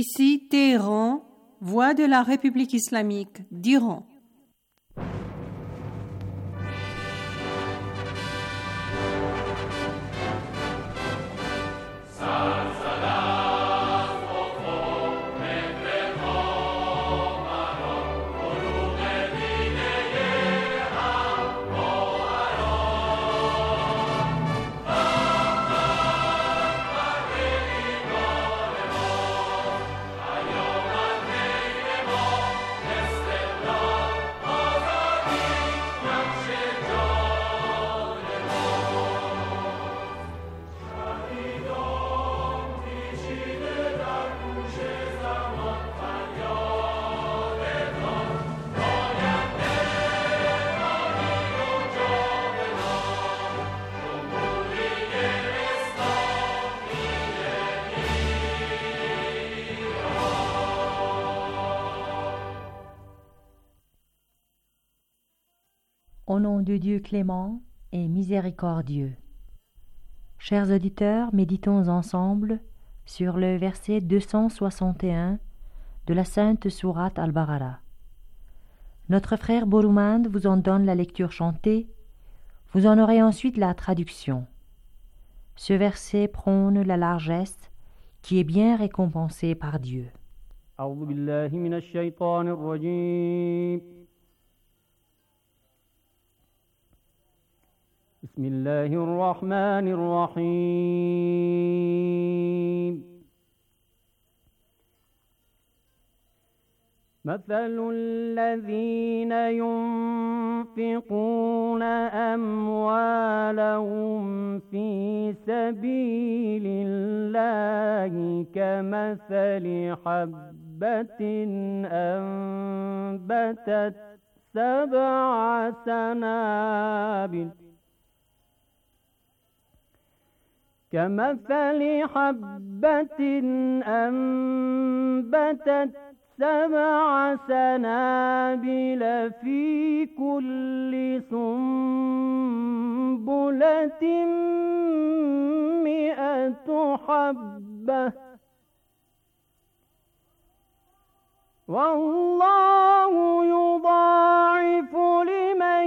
Ici Téhéran, voix de la République islamique d'Iran. Au nom de Dieu clément et miséricordieux. Chers auditeurs, méditons ensemble sur le verset 261 de la Sainte Sourate Al-Baqara. Notre frère Boroumand vous en donne la lecture chantée, vous en aurez ensuite la traduction. Ce verset prône la largesse qui est bien récompensée par Dieu. أعوذ بالله من الشيطان الرجيم بسم الله الرحمن الرحيم مثل الذين ينفقون أموالهم في سبيل الله كمثل حبة أنبتت 7 سنابل كمثل حبة أنبتت 7 سنابل في كل سنبلة 100 حبة والله يضاعف لمن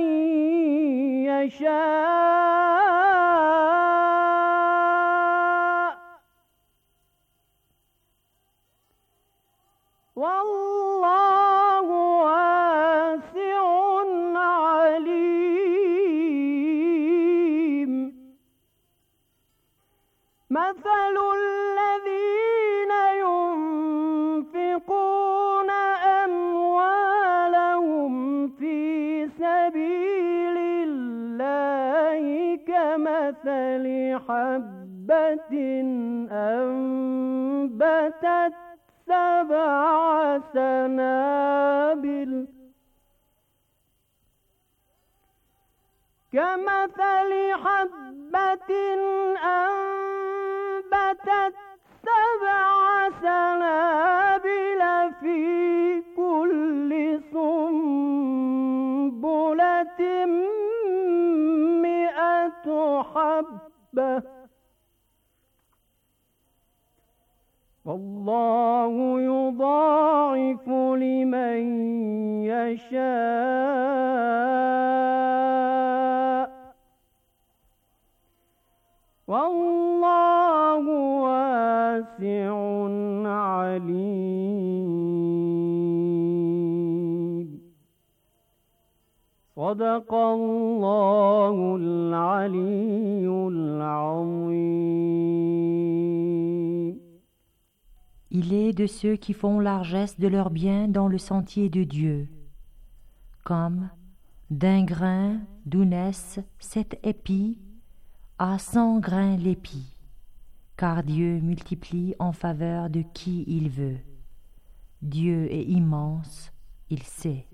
يشاء والله واسع عليم مثل الذين ينفقون أموالهم في سبيل الله كمثل حبة أنبتت 7 سنابل كمثل حبة أنبتت 7 سنابل في كل سنبلة 100 حبة والله يضاعف لمن يشاء والله واسع عليم صدق الله العلي العظيم. Il est de ceux qui font largesse de leurs biens dans le sentier de Dieu, comme d'un grain d'où naissent 7 épis à 100 grains l'épi, car Dieu multiplie en faveur de qui il veut. Dieu est immense, il sait.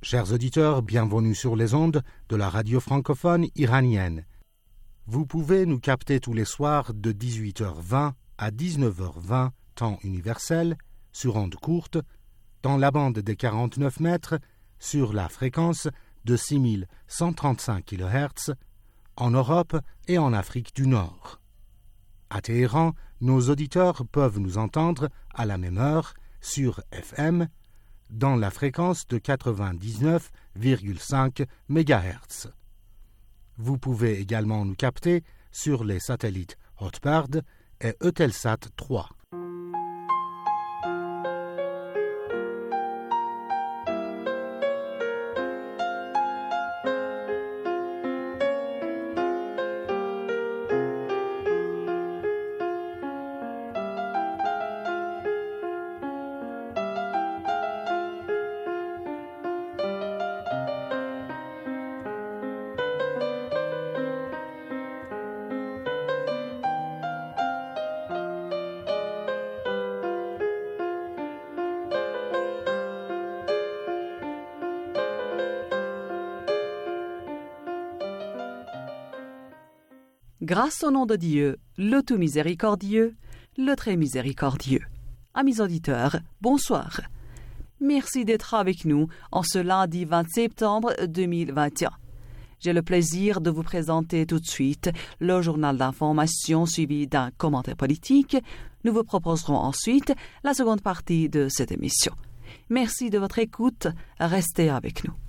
Chers auditeurs, bienvenue sur les ondes de la radio francophone iranienne. Vous pouvez nous capter tous les soirs de 18h20 à 19h20, temps universel, sur ondes courtes, dans la bande des 49 mètres, sur la fréquence de 6135 kHz, en Europe et en Afrique du Nord. À Téhéran, nos auditeurs peuvent nous entendre à la même heure sur FM, dans la fréquence de 99,5 MHz. Vous pouvez également nous capter sur les satellites Hotbird et Eutelsat 3. Grâce au nom de Dieu, le tout miséricordieux, le très miséricordieux. Amis auditeurs, bonsoir. Merci d'être avec nous en ce lundi 20 septembre 2021. J'ai le plaisir de vous présenter tout de suite le journal d'information suivi d'un commentaire politique. Nous vous proposerons ensuite la seconde partie de cette émission. Merci de votre écoute. Restez avec nous.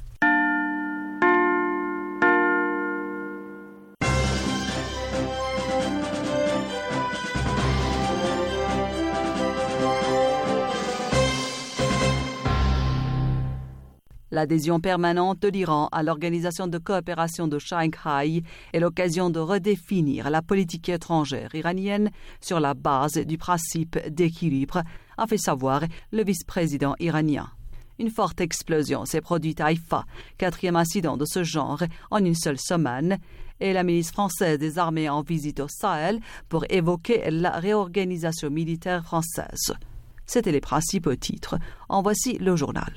L'adhésion permanente de l'Iran à l'Organisation de coopération de Shanghai est l'occasion de redéfinir la politique étrangère iranienne sur la base du principe d'équilibre, a fait savoir le vice-président iranien. Une forte explosion s'est produite à Haïfa, 4e incident de ce genre en une seule semaine, et la milice française des armées en visite au Sahel pour évoquer la réorganisation militaire française. C'étaient les principaux titres. En voici le journal.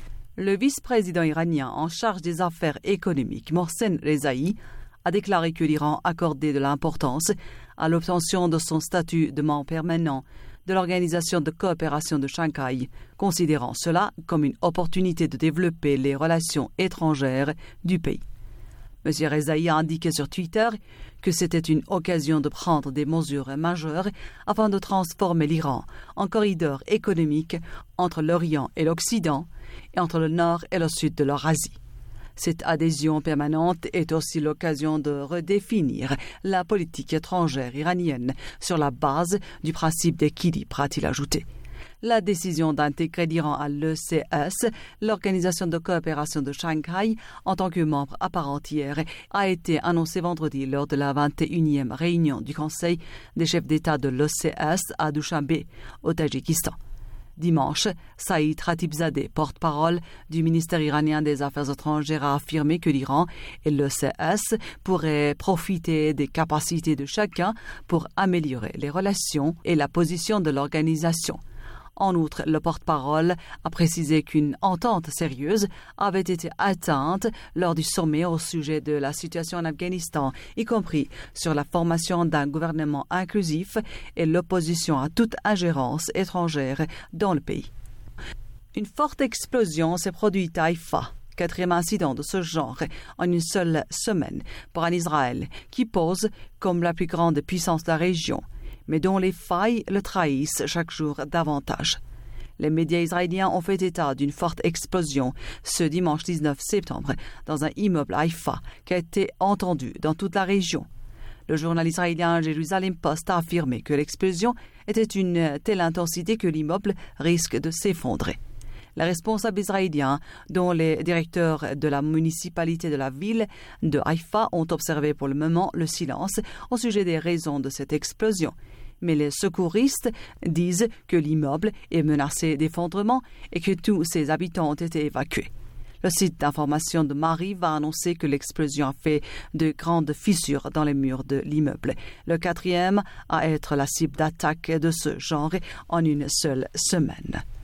Le vice-président iranien en charge des affaires économiques, Mohsen Rezaï, a déclaré que l'Iran accordait de l'importance à l'obtention de son statut de membre permanent de l'Organisation de coopération de Shanghai, considérant cela comme une opportunité de développer les relations étrangères du pays. M. Rezaï a indiqué sur Twitter que c'était une occasion de prendre des mesures majeures afin de transformer l'Iran en corridor économique entre l'Orient et l'Occident et entre le Nord et le Sud de l'Eurasie. Cette adhésion permanente est aussi l'occasion de redéfinir la politique étrangère iranienne sur la base du principe d'équilibre, a-t-il ajouté. La décision d'intégrer l'Iran à l'ECS, l'Organisation de coopération de Shanghai, en tant que membre à part entière, a été annoncée vendredi lors de la 21e réunion du Conseil des chefs d'État de l'ECS à Dushanbe, au Tadjikistan. Dimanche, Saïd Khatibzadeh, porte-parole du ministère iranien des Affaires étrangères, a affirmé que l'Iran et l'ECS pourraient profiter des capacités de chacun pour améliorer les relations et la position de l'organisation. En outre, le porte-parole a précisé qu'une entente sérieuse avait été atteinte lors du sommet au sujet de la situation en Afghanistan, y compris sur la formation d'un gouvernement inclusif et l'opposition à toute ingérence étrangère dans le pays. Une forte explosion s'est produite à Haïfa, 4e incident de ce genre en une seule semaine pour un Israël qui pose comme la plus grande puissance de la région, mais dont les failles le trahissent chaque jour davantage. Les médias israéliens ont fait état d'une forte explosion ce dimanche 19 septembre dans un immeuble à Haïfa qui a été entendu dans toute la région. Le journal israélien Jerusalem Post a affirmé que l'explosion était d'une telle intensité que l'immeuble risque de s'effondrer. Les responsables israéliens, dont les directeurs de la municipalité de la ville de Haïfa, ont observé pour le moment le silence au sujet des raisons de cette explosion. Mais les secouristes disent que l'immeuble est menacé d'effondrement et que tous ses habitants ont été évacués. Le site d'information de Maariv a annoncé que l'explosion a fait de grandes fissures dans les murs de l'immeuble, le 4e à être la cible d'attaques de ce genre en une seule semaine.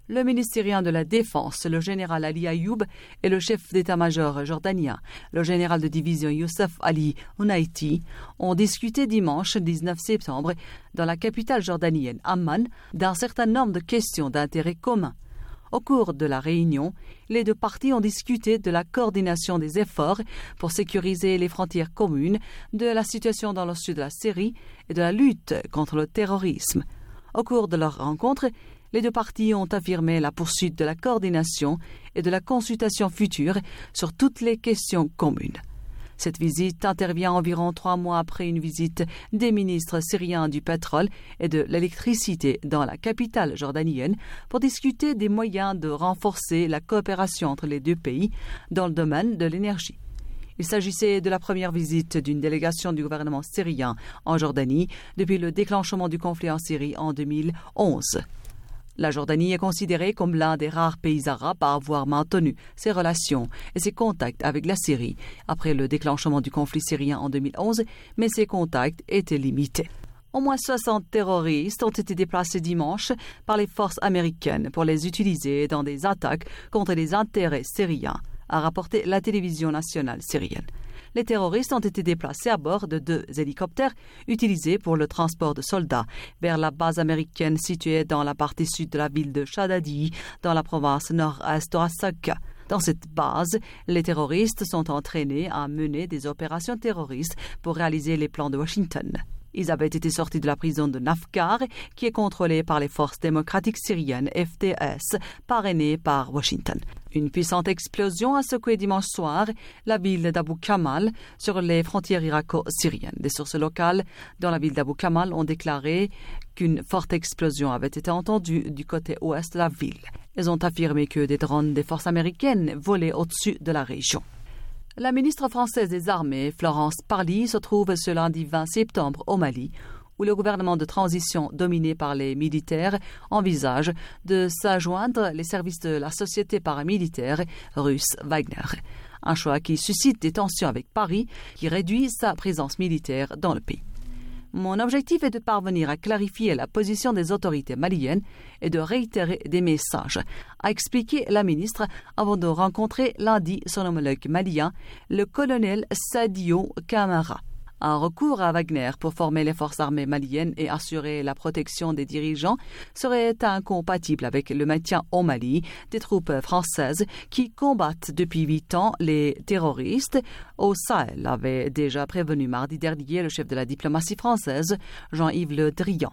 Le ministre syrien de la Défense, le général Ali Ayoub, et le chef d'état-major jordanien, le général de division Youssef Ali Unaiti, ont discuté dimanche 19 septembre dans la capitale jordanienne Amman d'un certain nombre de questions d'intérêt commun. Au cours de la réunion, les deux parties ont discuté de la coordination des efforts pour sécuriser les frontières communes, de la situation dans le sud de la Syrie et de la lutte contre le terrorisme. Au cours de leur rencontre, les deux parties ont affirmé la poursuite de la coordination et de la consultation future sur toutes les questions communes. Cette visite intervient environ 3 mois après une visite des ministres syriens du pétrole et de l'électricité dans la capitale jordanienne pour discuter des moyens de renforcer la coopération entre les deux pays dans le domaine de l'énergie. Il s'agissait de la première visite d'une délégation du gouvernement syrien en Jordanie depuis le déclenchement du conflit en Syrie en 2011. La Jordanie est considérée comme l'un des rares pays arabes à avoir maintenu ses relations et ses contacts avec la Syrie après le déclenchement du conflit syrien en 2011, mais ces contacts étaient limités. Au moins 60 terroristes ont été déplacés dimanche par les forces américaines pour les utiliser dans des attaques contre les intérêts syriens, a rapporté la télévision nationale syrienne. Les terroristes ont été déplacés à bord de 2 hélicoptères utilisés pour le transport de soldats vers la base américaine située dans la partie sud de la ville de Shadadi, dans la province nord-est d'Artsakh. Dans cette base, les terroristes sont entraînés à mener des opérations terroristes pour réaliser les plans de Washington. Ils avaient été sortis de la prison de Nafkar, qui est contrôlée par les forces démocratiques syriennes FDS, parrainées par Washington. Une puissante explosion a secoué dimanche soir la ville d'Abu Kamal sur les frontières irako-syriennes. Des sources locales dans la ville d'Abu Kamal ont déclaré qu'une forte explosion avait été entendue du côté ouest de la ville. Elles ont affirmé que des drones des forces américaines volaient au-dessus de la région. La ministre française des Armées, Florence Parly, se trouve ce lundi 20 septembre au Mali, où le gouvernement de transition dominé par les militaires envisage de s'adjoindre les services de la société paramilitaire russe Wagner. Un choix qui suscite des tensions avec Paris, qui réduit sa présence militaire dans le pays. Mon objectif est de parvenir à clarifier la position des autorités maliennes et de réitérer des messages, a expliqué la ministre avant de rencontrer lundi son homologue malien, le colonel Sadio Camara. Un recours à Wagner pour former les forces armées maliennes et assurer la protection des dirigeants serait incompatible avec le maintien au Mali des troupes françaises qui combattent depuis 8 ans les terroristes au Sahel, avait déjà prévenu mardi dernier le chef de la diplomatie française, Jean-Yves Le Drian.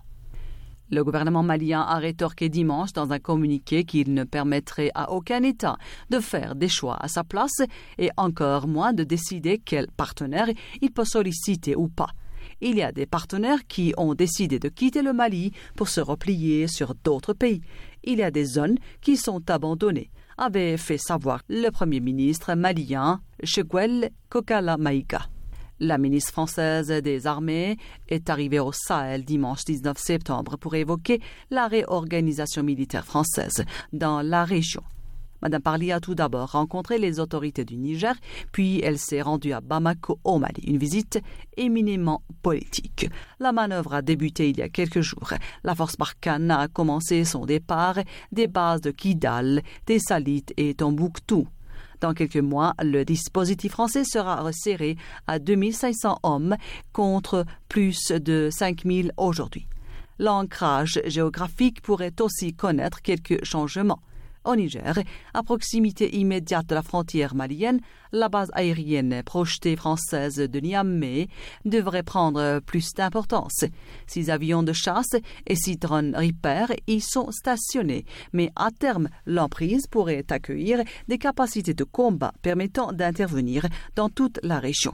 Le gouvernement malien a rétorqué dimanche dans un communiqué qu'il ne permettrait à aucun État de faire des choix à sa place et encore moins de décider quel partenaire il peut solliciter ou pas. Il y a des partenaires qui ont décidé de quitter le Mali pour se replier sur d'autres pays. Il y a des zones qui sont abandonnées, avait fait savoir le Premier ministre malien Cheguel Kokala Maïga. La ministre française des Armées est arrivée au Sahel dimanche 19 septembre pour évoquer la réorganisation militaire française dans la région. Madame Parly a tout d'abord rencontré les autorités du Niger, puis elle s'est rendue à Bamako au Mali, une visite éminemment politique. La manœuvre a débuté il y a quelques jours. La force Barkhane a commencé son départ des bases de Kidal, Tessalit et Tombouctou. Dans quelques mois, le dispositif français sera resserré à 2500 hommes contre plus de 5000 aujourd'hui. L'ancrage géographique pourrait aussi connaître quelques changements. Au Niger, à proximité immédiate de la frontière malienne, la base aérienne projetée française de Niamey devrait prendre plus d'importance. 6 avions de chasse et 6 drones Reaper y sont stationnés, mais à terme, l'emprise pourrait accueillir des capacités de combat permettant d'intervenir dans toute la région.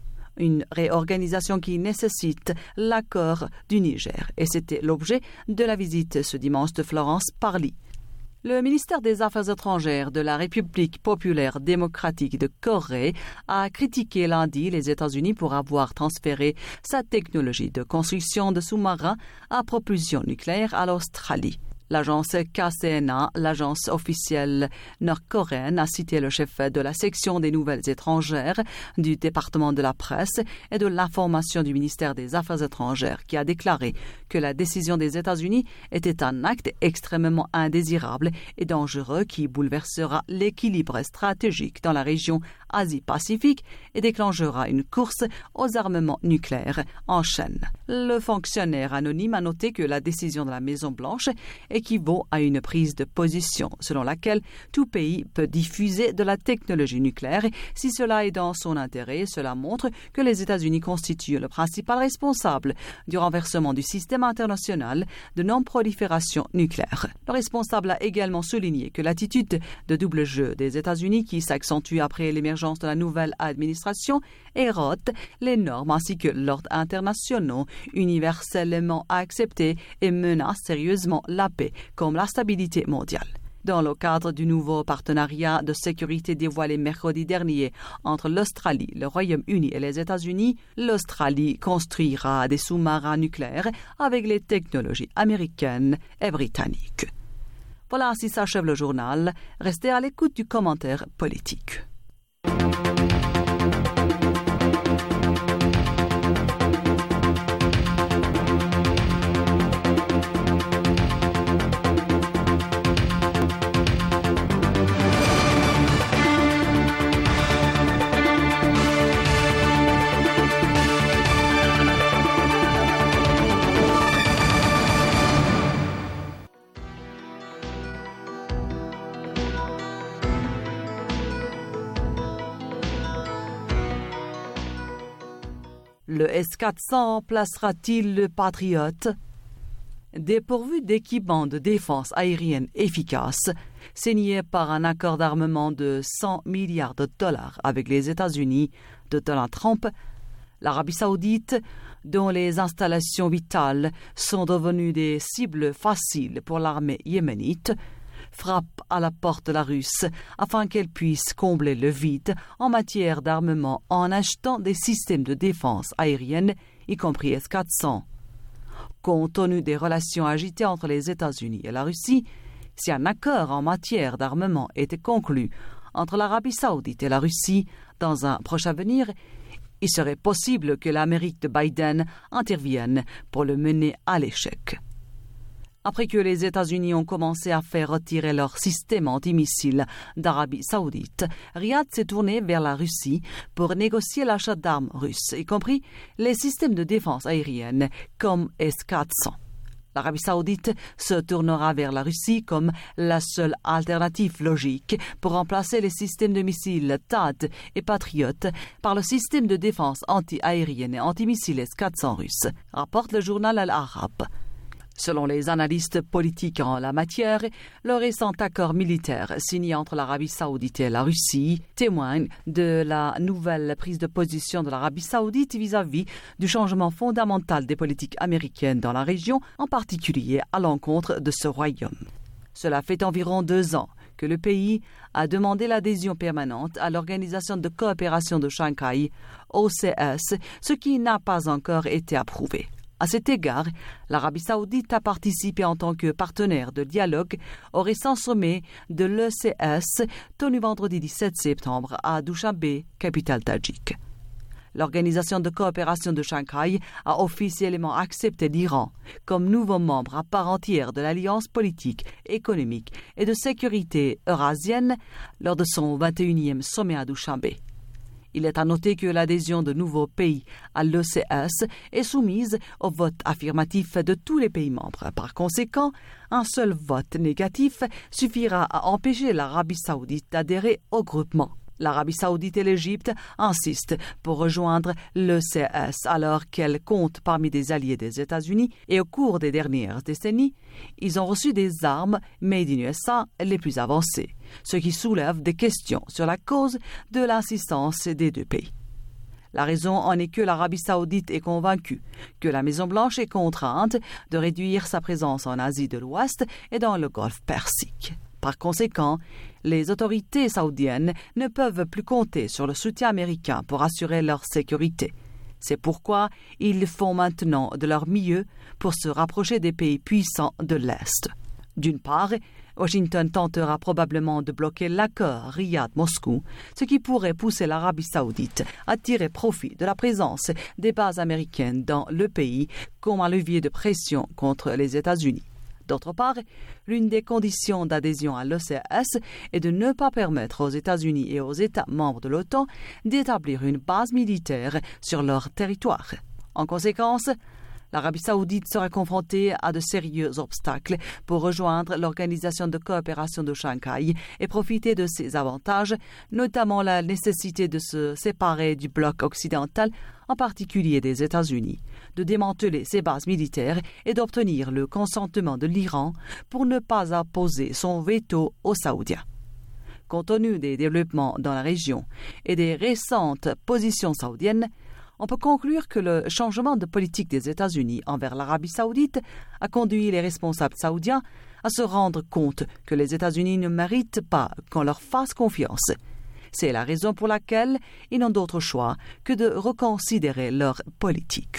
Une réorganisation qui nécessite l'accord du Niger, et c'était l'objet de la visite ce dimanche de Florence Parly. Le ministère des Affaires étrangères de la République populaire démocratique de Corée a critiqué lundi les États-Unis pour avoir transféré sa technologie de construction de sous-marins à propulsion nucléaire à l'Australie. L'agence KCNA, l'agence officielle nord-coréenne, a cité le chef de la section des nouvelles étrangères du département de la presse et de l'information du ministère des Affaires étrangères qui a déclaré que la décision des États-Unis était un acte extrêmement indésirable et dangereux qui bouleversera l'équilibre stratégique dans la région Asie-Pacifique et déclenchera une course aux armements nucléaires en chaîne. Le fonctionnaire anonyme a noté que la décision de la Maison-Blanche équivaut à une prise de position selon laquelle tout pays peut diffuser de la technologie nucléaire si cela est dans son intérêt. Cela montre que les États-Unis constituent le principal responsable du renversement du système international de non-prolifération nucléaire. Le responsable a également souligné que l'attitude de double jeu des États-Unis, qui s'accentue après l'émergence de la nouvelle administration, érode les normes ainsi que l'ordre internationaux universellement acceptés et menace sérieusement la paix comme la stabilité mondiale. Dans le cadre du nouveau partenariat de sécurité dévoilé mercredi dernier entre l'Australie, le Royaume-Uni et les États-Unis, l'Australie construira des sous-marins nucléaires avec les technologies américaines et britanniques. Voilà, ainsi s'achève le journal. Restez à l'écoute du commentaire politique. Le S-400 remplacera-t-il le Patriot? Dépourvu d'équipements de défense aérienne efficaces, signé par un accord d'armement de 100 milliards de dollars avec les États-Unis de Donald Trump, l'Arabie saoudite, dont les installations vitales sont devenues des cibles faciles pour l'armée yéménite, frappe à la porte de la Russe afin qu'elle puisse combler le vide en matière d'armement en achetant des systèmes de défense aérienne, y compris S-400. Compte tenu des relations agitées entre les États-Unis et la Russie, si un accord en matière d'armement était conclu entre l'Arabie saoudite et la Russie dans un proche avenir, il serait possible que l'Amérique de Biden intervienne pour le mener à l'échec. Après que les États-Unis ont commencé à faire retirer leur système antimissiles d'Arabie saoudite, Riyad s'est tourné vers la Russie pour négocier l'achat d'armes russes, y compris les systèmes de défense aérienne comme S-400. L'Arabie saoudite se tournera vers la Russie comme la seule alternative logique pour remplacer les systèmes de missiles THAAD et Patriot par le système de défense anti-aérienne et antimissiles S-400 russe, rapporte le journal Al-Arab. Selon les analystes politiques en la matière, le récent accord militaire signé entre l'Arabie saoudite et la Russie témoigne de la nouvelle prise de position de l'Arabie saoudite vis-à-vis du changement fondamental des politiques américaines dans la région, en particulier à l'encontre de ce royaume. Cela fait environ 2 ans que le pays a demandé l'adhésion permanente à l'Organisation de coopération de Shanghai, OCS, ce qui n'a pas encore été approuvé. À cet égard, l'Arabie saoudite a participé en tant que partenaire de dialogue au récent sommet de l'ECS tenu vendredi 17 septembre à Dushanbe, capitale tadjik. L'Organisation de coopération de Shanghai a officiellement accepté l'Iran comme nouveau membre à part entière de l'Alliance politique, économique et de sécurité eurasienne lors de son 21e sommet à Dushanbe. Il est à noter que l'adhésion de nouveaux pays à l'ECS est soumise au vote affirmatif de tous les pays membres. Par conséquent, un seul vote négatif suffira à empêcher l'Arabie saoudite d'adhérer au groupement. L'Arabie saoudite et l'Égypte insistent pour rejoindre l'ECS alors qu'elles comptent parmi des alliés des États-Unis et au cours des dernières décennies, ils ont reçu des armes made in USA les plus avancées, ce qui soulève des questions sur la cause de l'insistance des deux pays. La raison en est que l'Arabie saoudite est convaincue que la Maison-Blanche est contrainte de réduire sa présence en Asie de l'Ouest et dans le Golfe Persique. Par conséquent, les autorités saoudiennes ne peuvent plus compter sur le soutien américain pour assurer leur sécurité. C'est pourquoi ils font maintenant de leur mieux pour se rapprocher des pays puissants de l'Est. D'une part, Washington tentera probablement de bloquer l'accord Riyad-Moscou, ce qui pourrait pousser l'Arabie saoudite à tirer profit de la présence des bases américaines dans le pays comme un levier de pression contre les États-Unis. D'autre part, l'une des conditions d'adhésion à l'OCS est de ne pas permettre aux États-Unis et aux États membres de l'OTAN d'établir une base militaire sur leur territoire. En conséquence, l'Arabie saoudite sera confrontée à de sérieux obstacles pour rejoindre l'Organisation de coopération de Shanghai et profiter de ses avantages, notamment la nécessité de se séparer du bloc occidental, en particulier des États-Unis, de démanteler ses bases militaires et d'obtenir le consentement de l'Iran pour ne pas apposer son veto aux Saoudiens. Compte tenu des développements dans la région et des récentes positions saoudiennes, on peut conclure que le changement de politique des États-Unis envers l'Arabie saoudite a conduit les responsables saoudiens à se rendre compte que les États-Unis ne méritent pas qu'on leur fasse confiance. C'est la raison pour laquelle ils n'ont d'autre choix que de reconsidérer leur politique.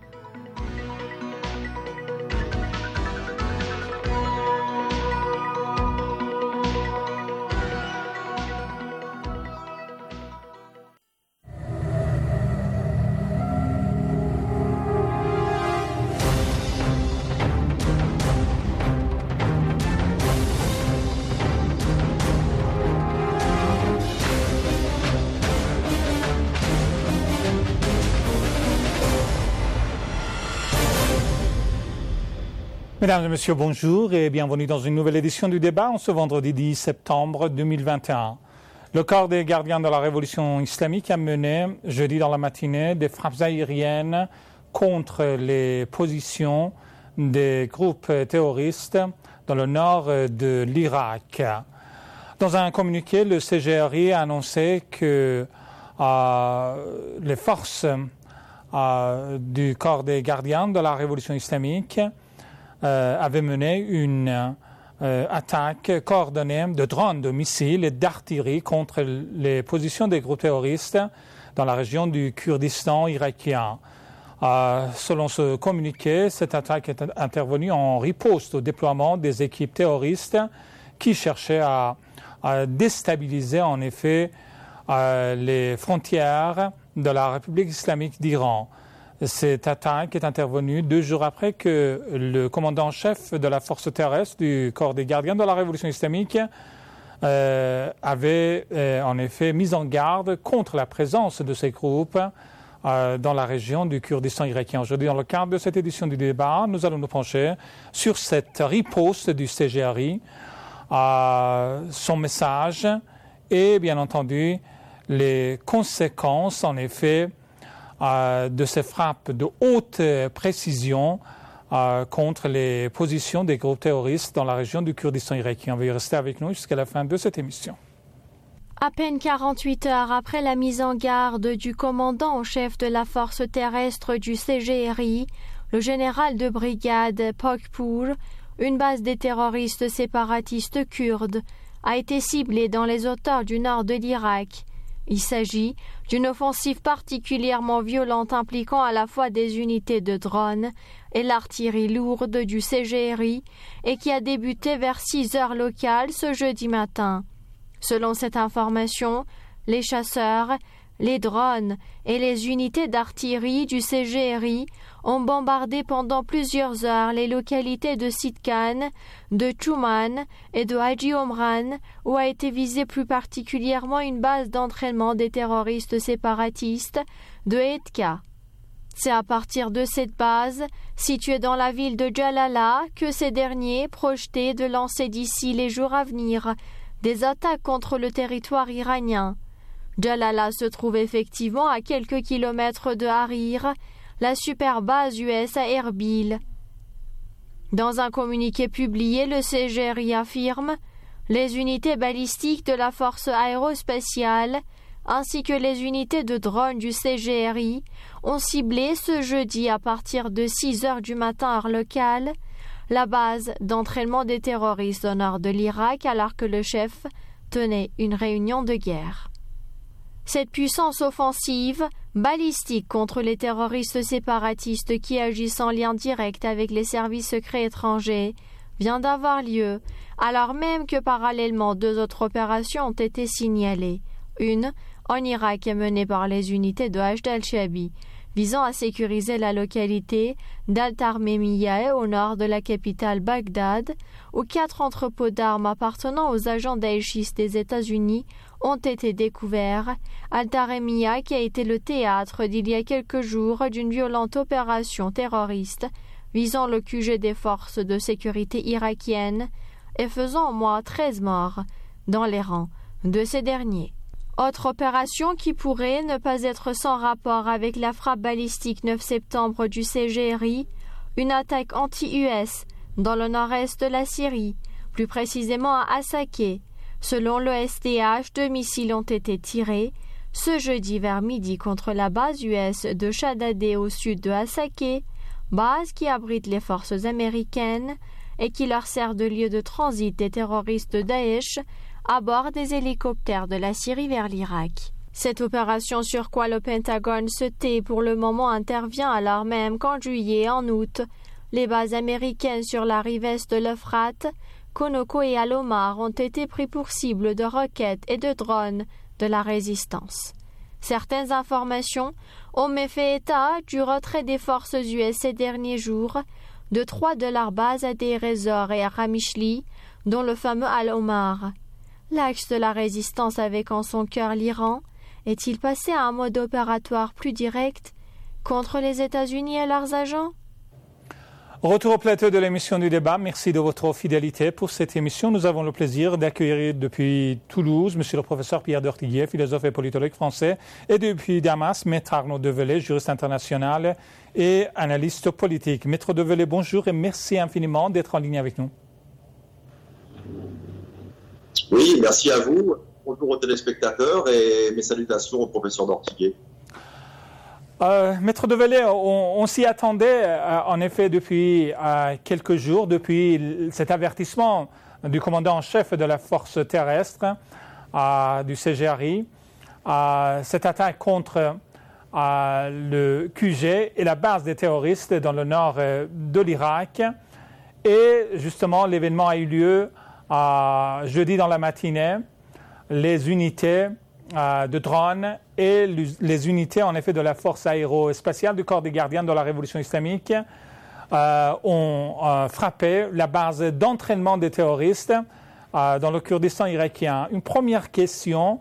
Mesdames et messieurs, bonjour et bienvenue dans une nouvelle édition du débat en ce vendredi 10 septembre 2021. Le corps des gardiens de la révolution islamique a mené jeudi dans la matinée des frappes aériennes contre les positions des groupes terroristes dans le nord de l'Irak. Dans un communiqué, le CGRI a annoncé que les forces du corps des gardiens de la révolution islamique avait mené une attaque coordonnée de drones, de missiles et d'artillerie contre les positions des groupes terroristes dans la région du Kurdistan irakien. Selon ce communiqué, cette attaque est intervenue en riposte au déploiement des équipes terroristes qui cherchaient à déstabiliser en effet les frontières de la République islamique d'Iran. Cette attaque est intervenue 2 jours après que le commandant-chef de la force terrestre du corps des gardiens de la révolution islamique avait en effet mis en garde contre la présence de ces groupes dans la région du Kurdistan irakien. Aujourd'hui, dans le cadre de cette édition du débat, nous allons nous pencher sur cette riposte du CGRI, son message et bien entendu les conséquences en effet de ces frappes de haute précision contre les positions des groupes terroristes dans la région du Kurdistan irakien. On va y rester avec nous jusqu'à la fin de cette émission. À peine 48 heures après la mise en garde du commandant en chef de la force terrestre du CGRI, le général de brigade Pokpour, une base des terroristes séparatistes kurdes, a été ciblée dans les hauteurs du nord de l'Irak. Il s'agit d'une offensive particulièrement violente impliquant à la fois des unités de drones et l'artillerie lourde du CGRI et qui a débuté vers 6 heures locales ce jeudi matin. Selon cette information, les chasseurs, les drones et les unités d'artillerie du CGRI ont bombardé pendant plusieurs heures les localités de Sitkan, de Chouman et de Haji Omran, où a été visée plus particulièrement une base d'entraînement des terroristes séparatistes de Etka. C'est à partir de cette base, située dans la ville de Jalala, que ces derniers projetaient de lancer d'ici les jours à venir des attaques contre le territoire iranien. Jalala se trouve effectivement à quelques kilomètres de Harir, la super base US à Erbil. Dans un communiqué publié, le CGRI affirme « Les unités balistiques de la force aérospatiale ainsi que les unités de drones du CGRI ont ciblé ce jeudi à partir de 6 heures du matin heure locale la base d'entraînement des terroristes au nord de l'Irak alors que le chef tenait une réunion de guerre. Cette puissance offensive, balistique contre les terroristes séparatistes qui agissent en lien direct avec les services secrets étrangers, vient d'avoir lieu, alors même que parallèlement 2 autres opérations ont été signalées. Une en Irak est menée par les unités de Hashd al-Shaabi, visant à sécuriser la localité d'Al-Tarmemiya au nord de la capitale Bagdad, où 4 entrepôts d'armes appartenant aux agents daéchistes des États-Unis ont été découverts. Al-Tarmemiya, qui a été le théâtre d'il y a quelques jours d'une violente opération terroriste visant le QG des forces de sécurité irakiennes et faisant au moins 13 morts dans les rangs de ces derniers. Autre opération qui pourrait ne pas être sans rapport avec la frappe balistique 9 septembre du CGRI, une attaque anti-US dans le nord-est de la Syrie, plus précisément à Hasakeh. Selon le SDH, 2 missiles ont été tirés ce jeudi vers midi contre la base US de Shadadeh au sud de Hasakeh, base qui abrite les forces américaines et qui leur sert de lieu de transit des terroristes de Daesh à bord des hélicoptères de la Syrie vers l'Irak. Cette opération sur quoi le Pentagone se tait pour le moment intervient alors même qu'en juillet et en août, les bases américaines sur la rive est de l'Euphrate, Konoko et Al-Omar ont été pris pour cible de roquettes et de drones de la résistance. Certaines informations ont même fait état du retrait des forces US ces derniers jours de 3 de leurs bases à Deir ez-Zor et à Ramishli, dont le fameux Al-Omar. L'axe de la résistance avec en son cœur l'Iran est-il passé à un mode opératoire plus direct contre les États-Unis et leurs agents? Retour au plateau de l'émission du débat. Merci de votre fidélité pour cette émission. Nous avons le plaisir d'accueillir depuis Toulouse M. le professeur Pierre d'Ortiguier, philosophe et politologue français, et depuis Damas, Maître Arnaud Develay, juriste international et analyste politique. Maître Develay, bonjour et merci infiniment d'être en ligne avec nous. Oui, merci à vous. Bonjour aux téléspectateurs et mes salutations au professeur d'Ortiguier. Maître Develay, on s'y attendait en effet depuis quelques jours, depuis cet avertissement du commandant en chef de la force terrestre du CGRI, cette attaque contre le QG et la base des terroristes dans le nord de l'Irak. Et justement, l'événement a eu lieu jeudi dans la matinée. Les unités de drones et les unités en effet de la force aérospatiale du corps des gardiens de la révolution islamique ont frappé la base d'entraînement des terroristes dans le Kurdistan irakien. Une première question,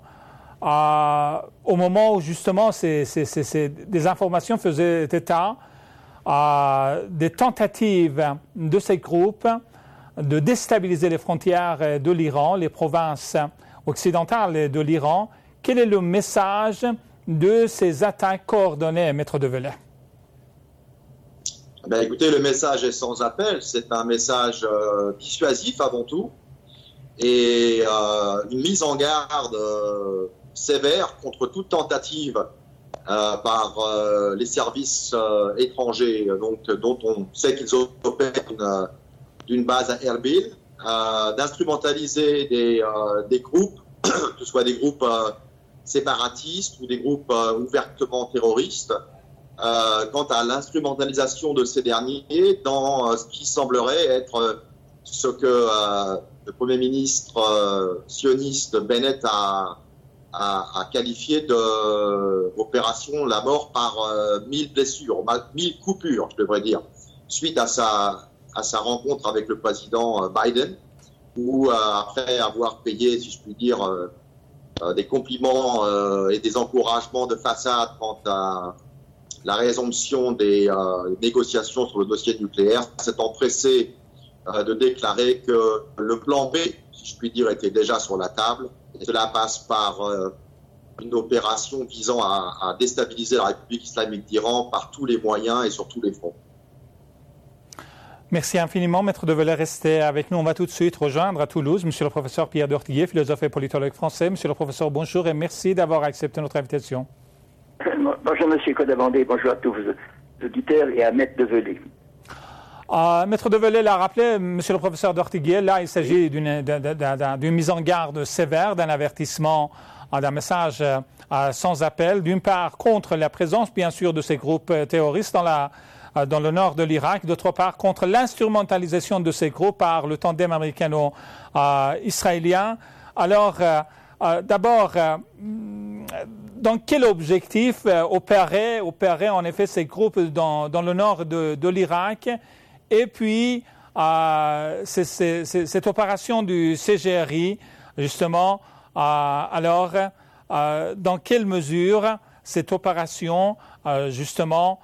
au moment où justement des informations faisaient état des tentatives de ces groupes de déstabiliser les frontières de l'Iran, les provinces occidentales de l'Iran. Quel est le message de ces attaques coordonnées, Maître Develay? Écoutez, le message est sans appel. C'est un message dissuasif avant tout et une mise en garde sévère contre toute tentative par les services étrangers dont on sait qu'ils opèrent d'une base à Erbil, d'instrumentaliser des groupes, que ce soit des groupes séparatistes ou des groupes ouvertement terroristes, quant à l'instrumentalisation de ces derniers dans ce qui semblerait être ce que le Premier ministre sioniste Bennett a qualifié d'opération la mort par 1000 blessures, 1000 coupures, je devrais dire, suite à sa rencontre avec le président Biden, où après avoir payé, si je puis dire, des compliments et des encouragements de façade quant à la résumption des négociations sur le dossier nucléaire, s'est empressé de déclarer que le plan B, si je puis dire, était déjà sur la table. Et cela passe par une opération visant à déstabiliser la République islamique d'Iran par tous les moyens et sur tous les fronts. Merci infiniment, Maître Develay. Restez avec nous. On va tout de suite rejoindre à Toulouse M. le professeur Pierre d'Ortiguier, philosophe et politologue français. Monsieur le professeur, bonjour et merci d'avoir accepté notre invitation. Bonjour, M. Codabandé. Bonjour à tous vos auditeurs et à Maître Develay. Maître Develay l'a rappelé, Monsieur le professeur d'Ortiguier, là il s'agit d'une mise en garde sévère, d'un avertissement, d'un message sans appel, d'une part contre la présence bien sûr de ces groupes terroristes dans le nord de l'Irak, d'autre part contre l'instrumentalisation de ces groupes par le tandem américano-israélien. Alors, d'abord, dans quel objectif opéraient en effet ces groupes dans le nord de l'Irak? Et puis, cette opération du CGRI, justement, alors, dans quelle mesure cette opération, justement,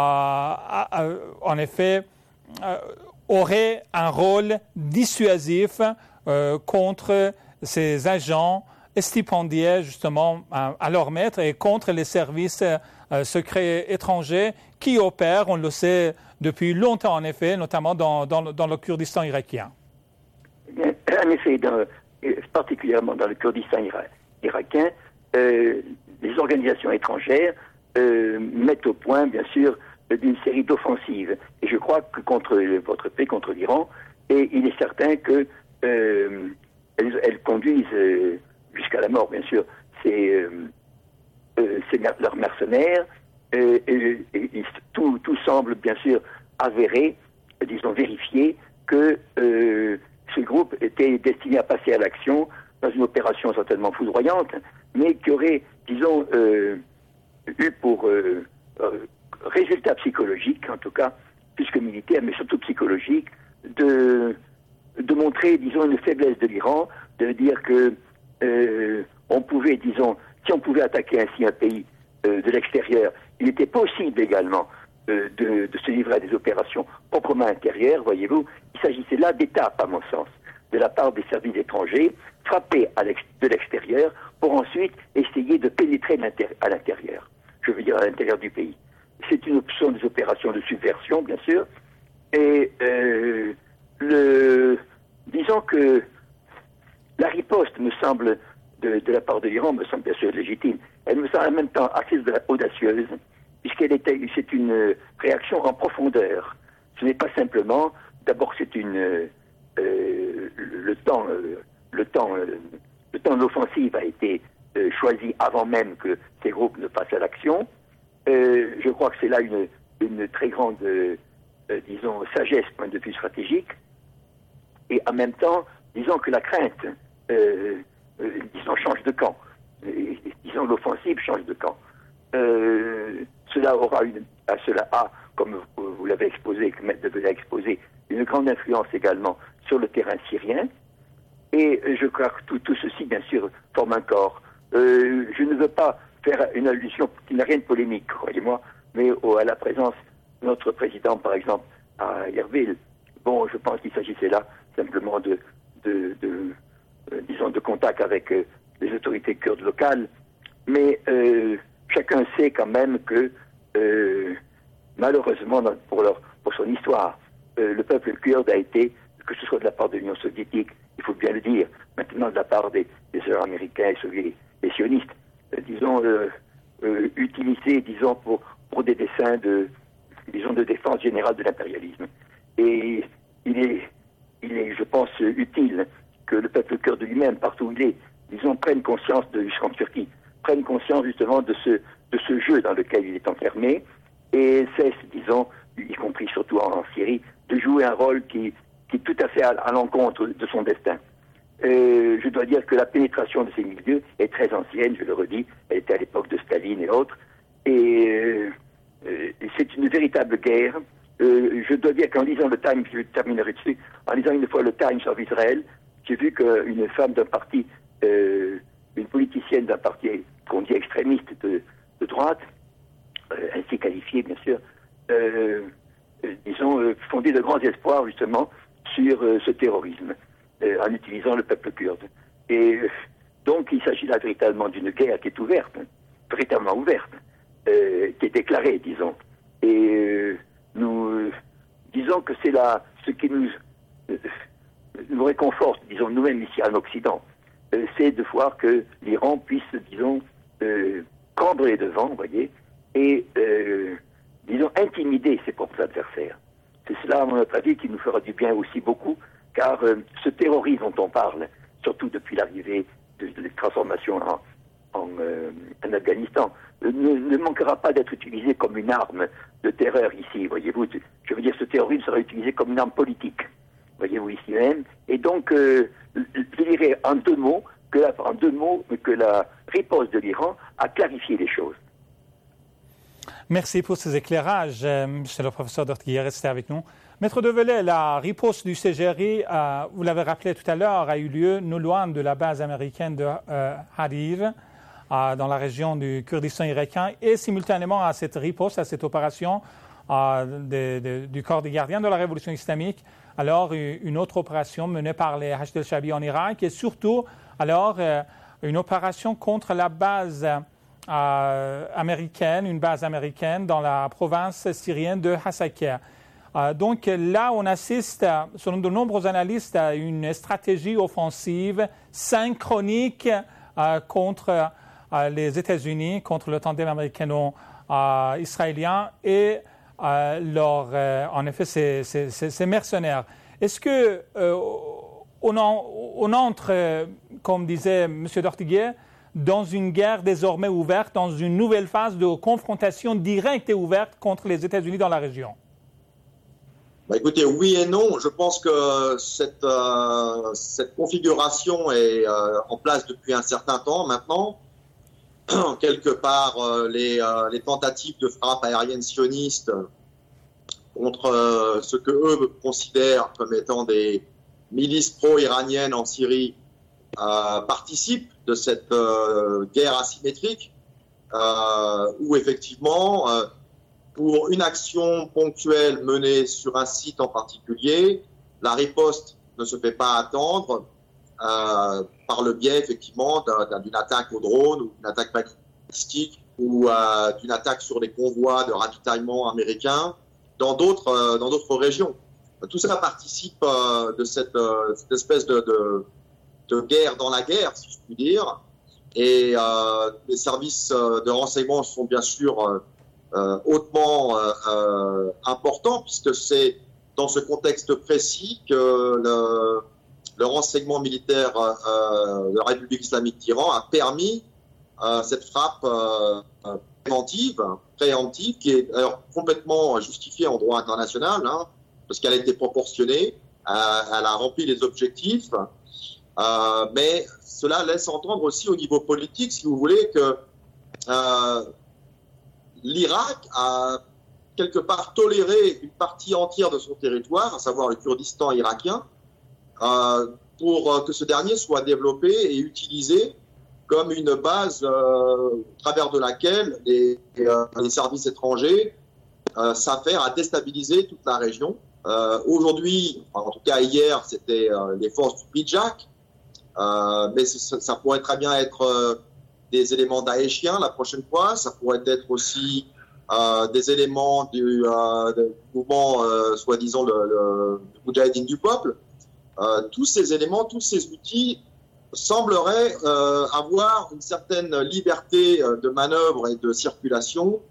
en effet, aurait un rôle dissuasif contre ces agents stipendiés, justement, à leur maître et contre les services secrets étrangers qui opèrent, on le sait, depuis longtemps, en effet, notamment dans le Kurdistan irakien. En effet, particulièrement dans le Kurdistan irakien, les organisations étrangères mettent au point, bien sûr, d'une série d'offensives. Et je crois que contre votre pays, contre l'Iran, et il est certain que elles conduisent jusqu'à la mort, bien sûr, leurs mercenaires. Tout semble, bien sûr, avéré, disons vérifié, que ce groupe était destiné à passer à l'action dans une opération certainement foudroyante, mais qui aurait, disons, eu pour résultat psychologique, en tout cas, plus que militaire, mais surtout psychologique, de montrer, disons, une faiblesse de l'Iran, de dire que on pouvait, disons, si on pouvait attaquer ainsi un pays de l'extérieur, il était possible également de se livrer à des opérations proprement intérieures, voyez-vous. Il s'agissait là d'étapes, à mon sens, de la part des services étrangers, frapper de l'extérieur pour ensuite essayer de pénétrer à l'intérieur, je veux dire à l'intérieur du pays. C'est une option des opérations de subversion, bien sûr, et disons que la riposte me semble, de la part de l'Iran, me semble bien sûr légitime. Elle me semble en même temps assez audacieuse, c'est une réaction en profondeur. Ce n'est pas simplement, d'abord c'est le temps de l'offensive a été choisi avant même que ces groupes ne passent à l'action. Je crois que c'est là une très grande, disons, sagesse, point de vue stratégique. Et en même temps, disons que la crainte, disons, change de camp. Disons, l'offensive change de camp. Cela a, comme vous l'avez exposé, que Maître Develay a exposé, une grande influence également sur le terrain syrien. Et je crois que tout ceci, bien sûr, forme un corps. Je ne veux pas faire une allusion qui n'a rien de polémique, croyez-moi, mais à la présence de notre président, par exemple, à Erbil. Bon, je pense qu'il s'agissait là simplement disons, de contact avec les autorités kurdes locales. Mais chacun sait quand même que, malheureusement, pour son histoire, le peuple kurde a été, que ce soit de la part de l'Union soviétique, il faut bien le dire, maintenant de la part des américains et sionistes, disons, utilisé, disons, pour des desseins de défense générale de l'impérialisme. Et il est, je pense, utile que le peuple kurde lui-même, partout où il est, disons, prenne conscience jusqu'en Turquie, prenne conscience justement de ce jeu dans lequel il est enfermé et cesse, disons, y compris surtout en Syrie, de jouer un rôle qui est tout à fait à l'encontre de son destin. Je dois dire que la pénétration de ces milieux est très ancienne, je le redis, elle était à l'époque de Staline et autres, et c'est une véritable guerre. Je dois dire qu'en lisant le Times, je terminerai dessus, en lisant une fois le Times of Israel, j'ai vu qu'une femme d'un parti, une politicienne d'un parti qu'on dit extrémiste de droite, ainsi qualifiée bien sûr, disons, fondait de grands espoirs justement sur ce terrorisme, en utilisant le peuple kurde. Et donc il s'agit là véritablement d'une guerre qui est ouverte, véritablement ouverte, qui est déclarée, disons. Et nous disons que c'est là ce qui nous réconforte, disons, nous-mêmes ici en Occident, c'est de voir que l'Iran puisse, disons, prendre les devants, vous voyez, et, disons, intimider ses propres adversaires. C'est cela, à mon avis, qui nous fera du bien aussi beaucoup, car ce terrorisme dont on parle, surtout depuis l'arrivée de transformations en Afghanistan, ne manquera pas d'être utilisé comme une arme de terreur ici, voyez-vous. Je veux dire, ce terrorisme sera utilisé comme une arme politique, voyez-vous, ici même. Et donc, je dirais en deux mots que la riposte de l'Iran a clarifié les choses. Merci pour ces éclairages, monsieur le professeur d'Ortiguier. Restez avec nous. Maître Develay, la riposte du CGRI, vous l'avez rappelé tout à l'heure, a eu lieu non loin de la base américaine de Hariv, dans la région du Kurdistan irakien, et simultanément à cette riposte, à cette opération du corps des gardiens de la révolution islamique, alors une autre opération menée par les Hashd al-Shabi en Irak, et surtout alors une opération contre la base américaine, une base américaine dans la province syrienne de Hasakeh. Donc là, on assiste, selon de nombreux analystes, à une stratégie offensive synchronique contre les États-Unis, contre le tandem américano-israélien et en effet, ces mercenaires. Est-ce que on entre, comme disait M. d'Ortiguier, dans une guerre désormais ouverte, dans une nouvelle phase de confrontation directe et ouverte contre les États-Unis dans la région? Écoutez, oui et non. Je pense que cette configuration est en place depuis un certain temps maintenant. Quelque part, les tentatives de frappe aérienne sioniste contre ce que eux considèrent comme étant des milices pro-iraniennes en Syrie participent de cette guerre asymétrique où effectivement, pour une action ponctuelle menée sur un site en particulier, la riposte ne se fait pas attendre par le biais effectivement d'une attaque au drone ou d'une attaque balistique ou d'une attaque sur les convois de ravitaillement américains dans d'autres régions. Tout ça participe de cette espèce de guerre dans la guerre, si je puis dire. Et les services de renseignement sont bien sûr hautement importants, puisque c'est dans ce contexte précis que le renseignement militaire de la République islamique d'Iran a permis cette frappe préemptive, qui est alors complètement justifiée en droit international, parce qu'elle a été proportionnée, elle a rempli les objectifs, mais cela laisse entendre aussi au niveau politique, si vous voulez, que l'Irak a quelque part toléré une partie entière de son territoire, à savoir le Kurdistan irakien, pour que ce dernier soit développé et utilisé comme une base au travers de laquelle les services étrangers s'affairent à déstabiliser toute la région. Aujourd'hui, en tout cas hier, c'était les forces du Pidjak, mais ça pourrait très bien être des éléments daéchiens la prochaine fois, ça pourrait être aussi des éléments du mouvement soi-disant le Moudjahidine du peuple. Tous ces éléments, tous ces outils sembleraient avoir une certaine liberté de manœuvre et de circulation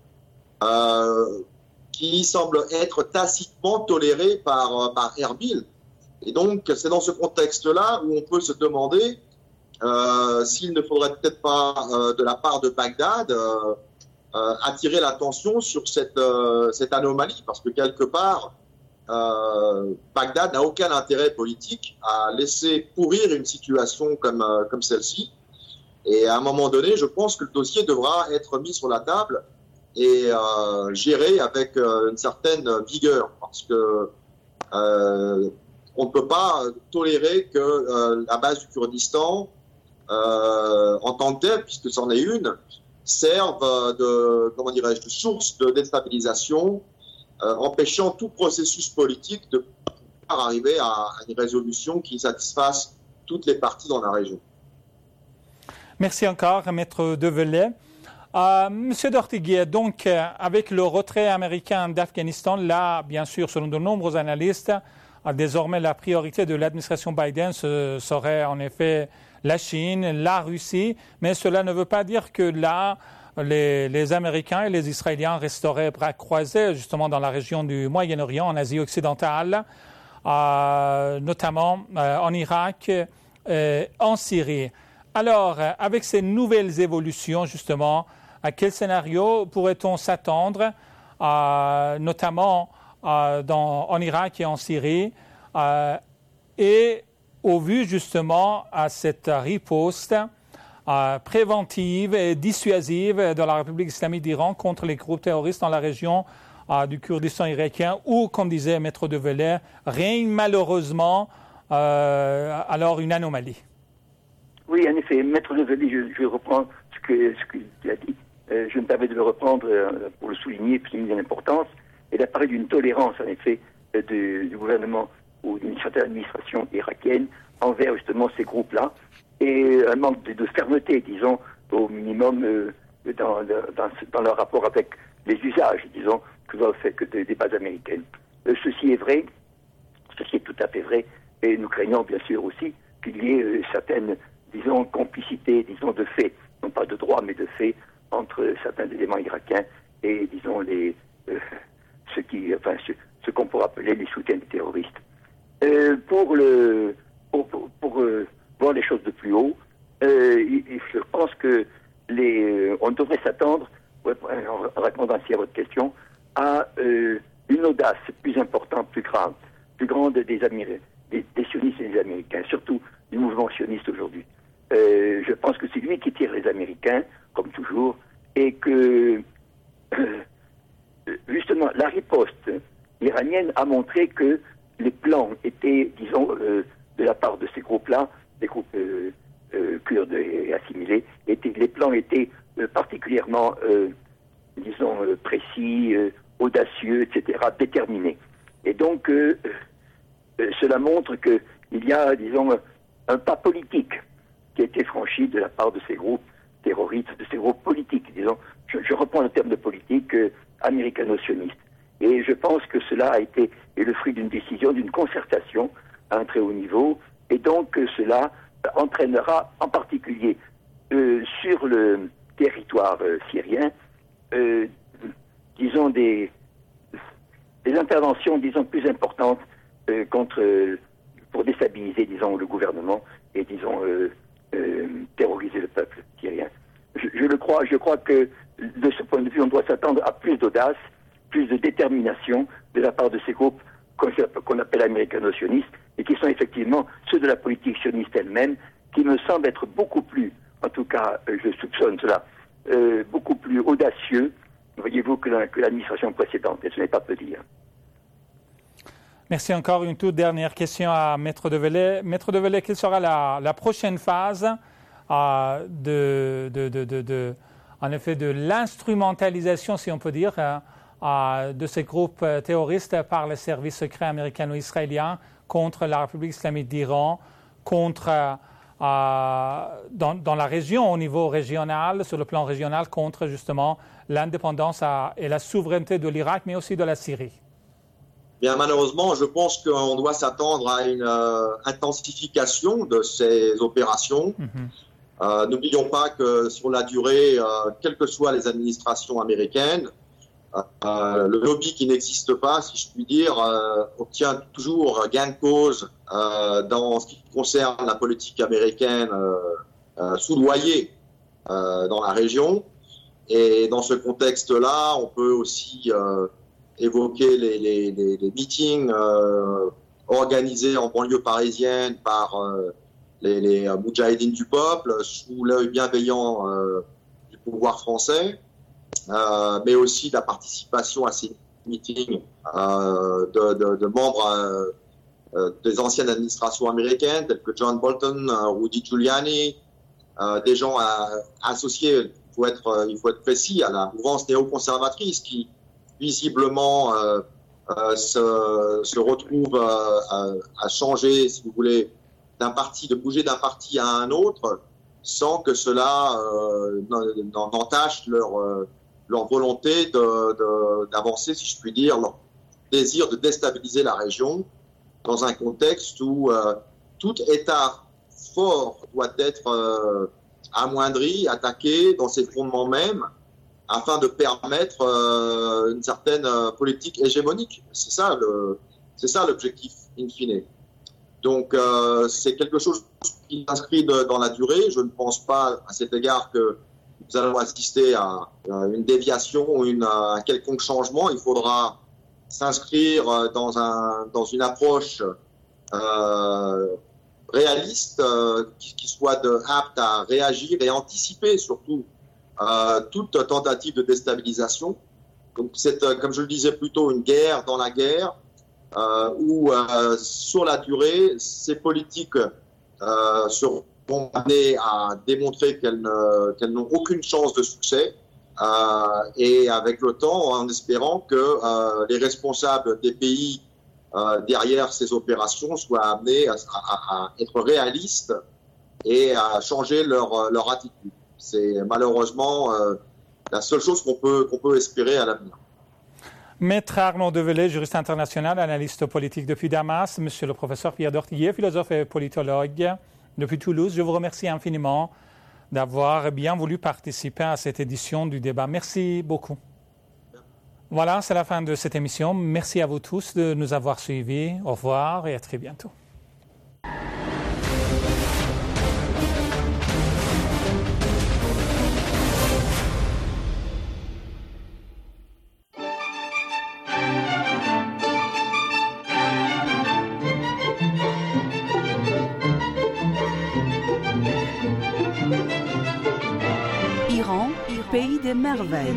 qui semble être tacitement tolérée par Erbil. Et donc, c'est dans ce contexte-là où on peut se demander s'il ne faudrait peut-être pas, de la part de Bagdad, attirer l'attention sur cette anomalie, parce que quelque part, Bagdad n'a aucun intérêt politique à laisser pourrir une situation comme celle-ci. Et à un moment donné, je pense que le dossier devra être mis sur la table et géré avec une certaine vigueur, parce que on ne peut pas tolérer que la base du Kurdistan, en tant que telle, puisque c'en est une, serve de source de déstabilisation, empêchant tout processus politique de pouvoir arriver à une résolution qui satisfasse toutes les parties dans la région. Merci encore, Maître Develay. Monsieur d'Ortiguier, donc, avec le retrait américain d'Afghanistan, là, bien sûr, selon de nombreux analystes, désormais la priorité de l'administration Biden serait en effet la Chine, la Russie, mais cela ne veut pas dire que là, les Américains et les Israéliens resteraient bras croisés justement dans la région du Moyen-Orient, en Asie occidentale, notamment en Irak, en Syrie. Alors, avec ces nouvelles évolutions justement à quel scénario pourrait-on s'attendre, notamment en Irak et en Syrie, et au vu justement à cette riposte préventive et dissuasive de la République islamique d'Iran contre les groupes terroristes dans la région du Kurdistan irakien, où, comme disait Maître de Velay, règne malheureusement alors une anomalie. Oui, en effet, Maître de Velay, je reprends ce qu'il a dit. Je me permets de le reprendre pour le souligner, puis il a l'importance. Il a parlé d'une tolérance, en effet, du gouvernement ou d'une certaine administration irakienne envers justement ces groupes-là, et un manque de fermeté, disons, au minimum dans leur rapport avec les usages, disons, que des bases américaines. Ceci est vrai, ceci est tout à fait vrai, et nous craignons bien sûr aussi qu'il y ait certaines, disons, complicités, disons, de fait, non pas de droit, mais de fait, entre certains éléments irakiens et, disons, ce qu'on pourrait appeler les soutiens des terroristes. Pour voir les choses de plus haut, je pense que on devrait s'attendre, en répondant ainsi à votre question, à une audace plus importante, plus grande des sionistes et des Américains, surtout du mouvement sioniste aujourd'hui. Je pense que c'est lui qui tire les Américains, comme toujours, et que justement la riposte iranienne a montré que les plans étaient, disons, de la part de ces groupes-là, des groupes kurdes et assimilés, les plans étaient particulièrement, disons, précis, audacieux, etc., déterminés. Et donc, cela montre qu'il y a, disons, un pas politique qui a été franchi de la part de ces groupes terroristes, de ces groupes politiques, disons. Je reprends le terme de politique américano-sioniste. Et je pense que cela est le fruit d'une décision, d'une concertation à un très haut niveau, et donc cela entraînera en particulier sur le territoire syrien, disons, des interventions, disons, plus importantes pour déstabiliser, disons, le gouvernement et, disons, terroriser le peuple syrien. Je crois que de ce point de vue, on doit s'attendre à plus d'audace, plus de détermination de la part de ces groupes qu'on appelle américano-sionistes, et qui sont effectivement ceux de la politique sioniste elle-même, qui me semblent être beaucoup plus, en tout cas, je soupçonne cela, beaucoup plus audacieux, voyez-vous, que l'administration précédente, et ce n'est pas peu dire. Merci encore. Une toute dernière question à Maître de Velay. Maître de Velay, quelle sera la prochaine phase en effet, de l'instrumentalisation, si on peut dire, de ces groupes terroristes par les services secrets américano-israéliens contre la République islamique d'Iran, contre, dans la région, au niveau régional, sur le plan régional, contre justement l'indépendance et la souveraineté de l'Irak, mais aussi de la Syrie? Bien, malheureusement, je pense qu'on doit s'attendre à une intensification de ces opérations. N'oublions pas que sur la durée, quelles que soient les administrations américaines, le lobby qui n'existe pas, si je puis dire, obtient toujours gain de cause dans ce qui concerne la politique américaine soudoyée dans la région. Et dans ce contexte-là, on peut aussi évoquer les meetings organisés en banlieue parisienne par les Moudjahidines du peuple, sous l'œil bienveillant du pouvoir français, mais aussi la participation à ces meetings de membres des anciennes administrations américaines, tels que John Bolton, Rudy Giuliani, des gens associés, il faut être précis, à la mouvance néoconservatrice qui visiblement se retrouve à changer, si vous voulez, de bouger d'un parti à un autre, sans que cela n'entache leur volonté d'avancer, si je puis dire, leur désir de déstabiliser la région, dans un contexte où tout État fort doit être amoindri, attaqué dans ses fondements mêmes, afin de permettre une certaine politique hégémonique. C'est ça l'objectif in fine. Donc c'est quelque chose qui s'inscrit dans la durée. Je ne pense pas à cet égard que nous allons assister à une déviation ou un quelconque changement, il faudra s'inscrire dans une approche réaliste qui soit apte à réagir et anticiper surtout toute tentative de déstabilisation. Donc c'est, comme je le disais plus tôt, une guerre dans la guerre où sur la durée, ces politiques seront amenées à démontrer qu'elles n'ont aucune chance de succès et avec le temps, en espérant que les responsables des pays derrière ces opérations soient amenés à être réalistes et à changer leur attitude. C'est malheureusement la seule chose qu'on peut espérer à l'avenir. Maître Arnaud Develay, juriste international, analyste politique depuis Damas, monsieur le professeur Pierre Dortillier, philosophe et politologue depuis Toulouse, je vous remercie infiniment d'avoir bien voulu participer à cette édition du débat. Merci beaucoup. Voilà, c'est la fin de cette émission. Merci à vous tous de nous avoir suivis. Au revoir et à très bientôt. Iran, pays des merveilles.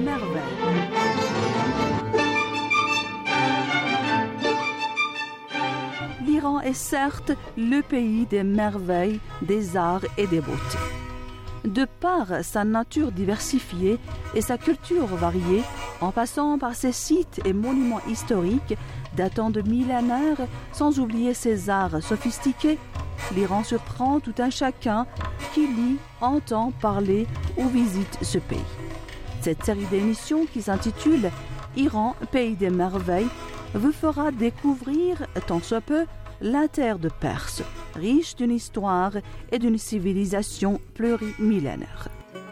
L'Iran est certes le pays des merveilles, des arts et des beautés. De par sa nature diversifiée et sa culture variée, en passant par ses sites et monuments historiques datant de millénaires, sans oublier ses arts sophistiqués, l'Iran surprend tout un chacun qui lit, entend parler ou visite ce pays. Cette série d'émissions qui s'intitule « Iran, pays des merveilles » vous fera découvrir, tant soit peu, la terre de Perse, riche d'une histoire et d'une civilisation plurimillénaire.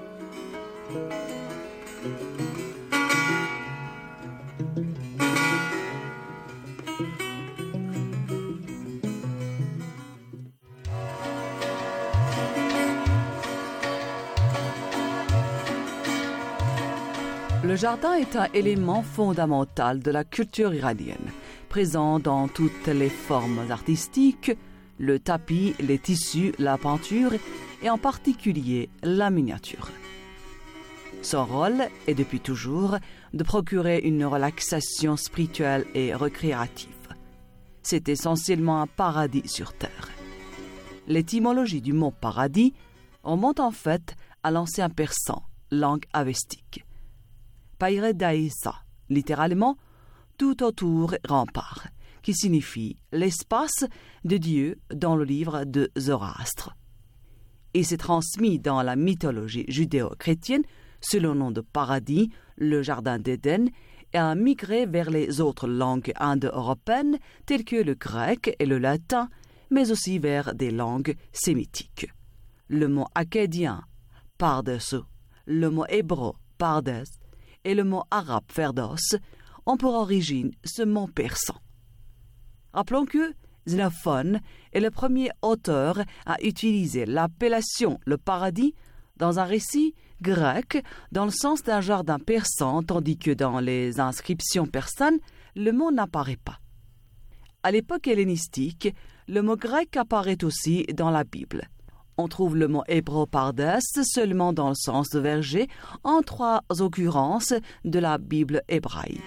Le jardin est un élément fondamental de la culture iranienne, présent dans toutes les formes artistiques, le tapis, les tissus, la peinture et en particulier la miniature. Son rôle est depuis toujours de procurer une relaxation spirituelle et récréative. C'est essentiellement un paradis sur terre. L'étymologie du mot paradis remonte en fait à l'ancien persan, langue avestique. Paire Daïsa, littéralement tout autour rempart, qui signifie l'espace de Dieu dans le livre de Zoroastre. Il s'est transmis dans la mythologie judéo-chrétienne sous le nom de paradis, le jardin d'Éden, et a migré vers les autres langues indo-européennes telles que le grec et le latin, mais aussi vers des langues sémitiques. Le mot acadien, pardes, le mot hébreu, pardes, et le mot arabe Ferdos ont pour origine ce mot persan. Rappelons que Xénophone est le premier auteur à utiliser l'appellation le paradis dans un récit grec dans le sens d'un jardin persan, tandis que dans les inscriptions persanes, le mot n'apparaît pas. À l'époque hellénistique, le mot grec apparaît aussi dans la Bible. On trouve le mot hébreu pardes seulement dans le sens de verger en 3 occurrences de la Bible hébraïque.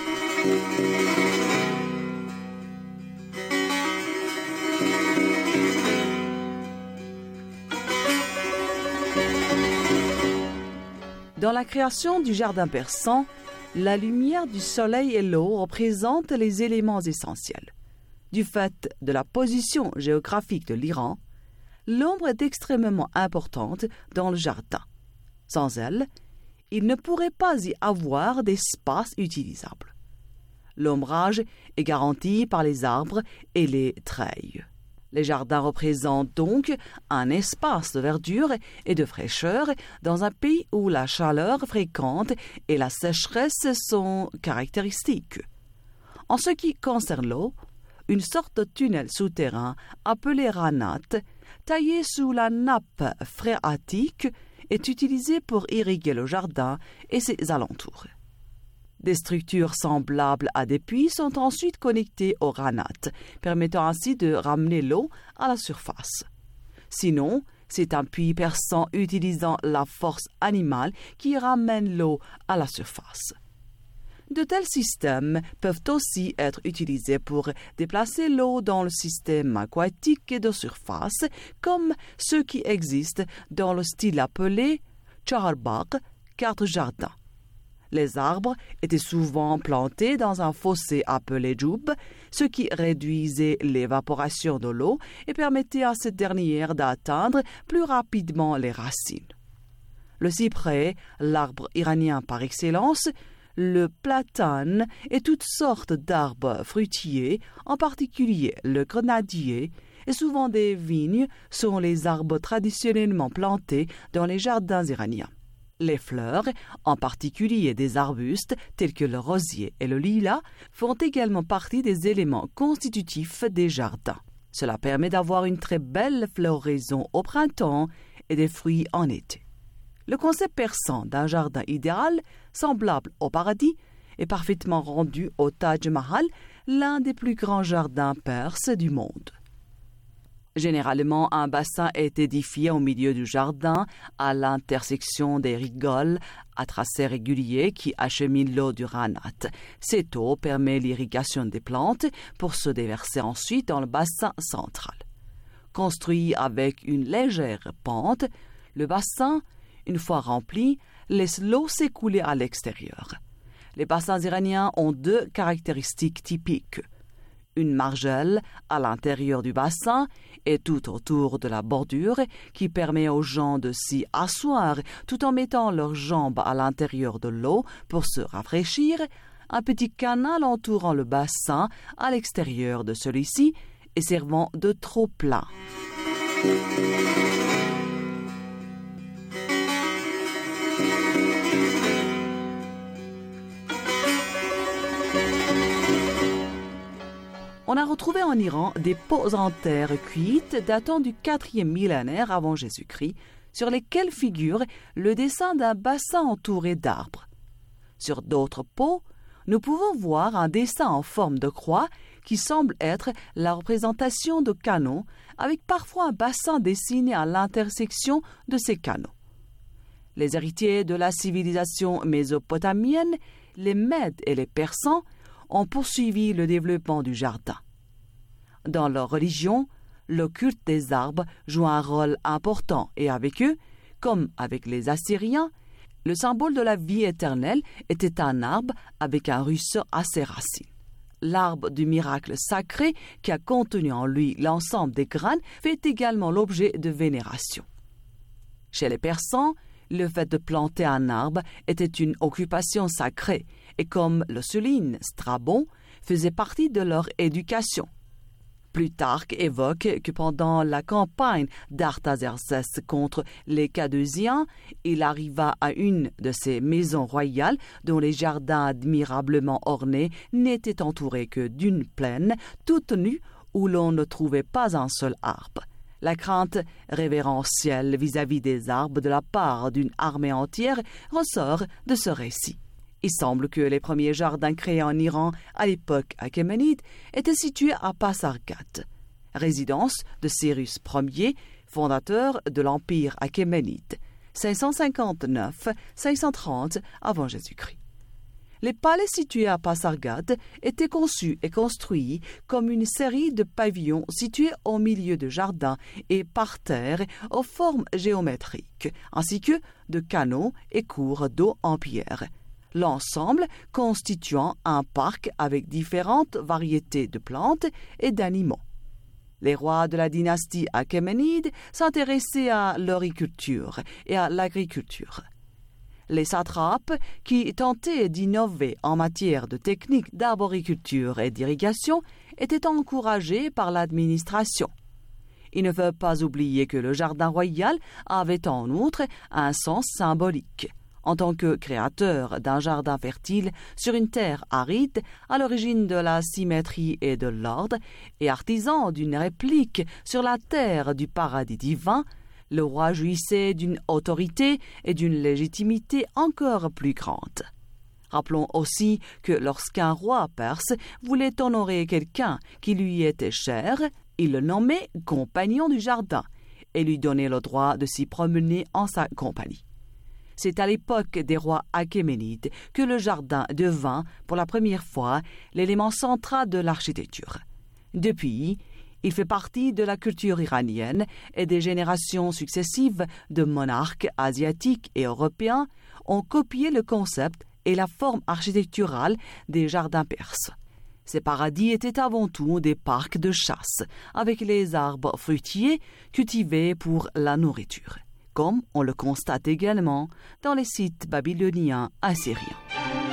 Dans la création du jardin persan, la lumière du soleil et l'eau représentent les éléments essentiels. Du fait de la position géographique de l'Iran, l'ombre est extrêmement importante dans le jardin. Sans elle, il ne pourrait pas y avoir d'espace utilisable. L'ombrage est garanti par les arbres et les treilles. Les jardins représentent donc un espace de verdure et de fraîcheur dans un pays où la chaleur fréquente et la sécheresse sont caractéristiques. En ce qui concerne l'eau, une sorte de tunnel souterrain appelé ranat, taillé sous la nappe phréatique, est utilisé pour irriguer le jardin et ses alentours. Des structures semblables à des puits sont ensuite connectées au ranat, permettant ainsi de ramener l'eau à la surface. Sinon, c'est un puits perçant utilisant la force animale qui ramène l'eau à la surface. De tels systèmes peuvent aussi être utilisés pour déplacer l'eau dans le système aquatique de surface, comme ceux qui existent dans le style appelé chaharbagh, cadre-jardin. Les arbres étaient souvent plantés dans un fossé appelé djoub, ce qui réduisait l'évaporation de l'eau et permettait à cette dernière d'atteindre plus rapidement les racines. Le cyprès, l'arbre iranien par excellence, le platane et toutes sortes d'arbres fruitiers, en particulier le grenadier, et souvent des vignes, sont les arbres traditionnellement plantés dans les jardins iraniens. Les fleurs, en particulier des arbustes tels que le rosier et le lilas, font également partie des éléments constitutifs des jardins. Cela permet d'avoir une très belle floraison au printemps et des fruits en été. Le concept persan d'un jardin idéal, semblable au paradis, est parfaitement rendu au Taj Mahal, l'un des plus grands jardins perses du monde. Généralement, un bassin est édifié au milieu du jardin, à l'intersection des rigoles à tracés réguliers qui acheminent l'eau du ranat. Cette eau permet l'irrigation des plantes pour se déverser ensuite dans le bassin central. Construit avec une légère pente, le bassin, une fois rempli, laisse l'eau s'écouler à l'extérieur. Les bassins iraniens ont deux caractéristiques typiques. Une margelle à l'intérieur du bassin et tout autour de la bordure qui permet aux gens de s'y asseoir tout en mettant leurs jambes à l'intérieur de l'eau pour se rafraîchir, un petit canal entourant le bassin à l'extérieur de celui-ci et servant de trop-plein. On a retrouvé en Iran des pots en terre cuite datant du 4e millénaire avant Jésus-Christ, sur lesquels figure le dessin d'un bassin entouré d'arbres. Sur d'autres pots, nous pouvons voir un dessin en forme de croix qui semble être la représentation de canaux, avec parfois un bassin dessiné à l'intersection de ces canaux. Les héritiers de la civilisation mésopotamienne, les Mèdes et les Persans, ont poursuivi le développement du jardin. Dans leur religion, le culte des arbres joue un rôle important et avec eux, comme avec les Assyriens, le symbole de la vie éternelle était un arbre avec un ruisseau à ses racines. L'arbre du miracle sacré qui a contenu en lui l'ensemble des graines fait également l'objet de vénération. Chez les Persans, le fait de planter un arbre était une occupation sacrée et comme le souligne Strabon, faisait partie de leur éducation. Plutarque évoque que pendant la campagne d'Artaxerxès contre les Cadousiens, il arriva à une de ces maisons royales dont les jardins admirablement ornés n'étaient entourés que d'une plaine toute nue où l'on ne trouvait pas un seul arbre. La crainte révérentielle vis-à-vis des arbres de la part d'une armée entière ressort de ce récit. Il semble que les premiers jardins créés en Iran à l'époque achéménide étaient situés à Pasargad, résidence de Cyrus Ier, fondateur de l'Empire achéménide, 559-530 avant Jésus-Christ. Les palais situés à Pasargad étaient conçus et construits comme une série de pavillons situés au milieu de jardins et parterres aux formes géométriques, ainsi que de canaux et cours d'eau en pierre. L'ensemble constituant un parc avec différentes variétés de plantes et d'animaux. Les rois de la dynastie achéménide s'intéressaient à l'horticulture et à l'agriculture. Les satrapes, qui tentaient d'innover en matière de techniques d'arboriculture et d'irrigation, étaient encouragés par l'administration. Il ne faut pas oublier que le jardin royal avait en outre un sens symbolique. En tant que créateur d'un jardin fertile sur une terre aride, à l'origine de la symétrie et de l'ordre, et artisan d'une réplique sur la terre du paradis divin, le roi jouissait d'une autorité et d'une légitimité encore plus grandes. Rappelons aussi que lorsqu'un roi perse voulait honorer quelqu'un qui lui était cher, il le nommait compagnon du jardin et lui donnait le droit de s'y promener en sa compagnie. C'est à l'époque des rois achéménides que le jardin devint, pour la première fois, l'élément central de l'architecture. Depuis, il fait partie de la culture iranienne et des générations successives de monarques asiatiques et européens ont copié le concept et la forme architecturale des jardins perses. Ces paradis étaient avant tout des parcs de chasse, avec les arbres fruitiers cultivés pour la nourriture, comme on le constate également dans les sites babyloniens assyriens.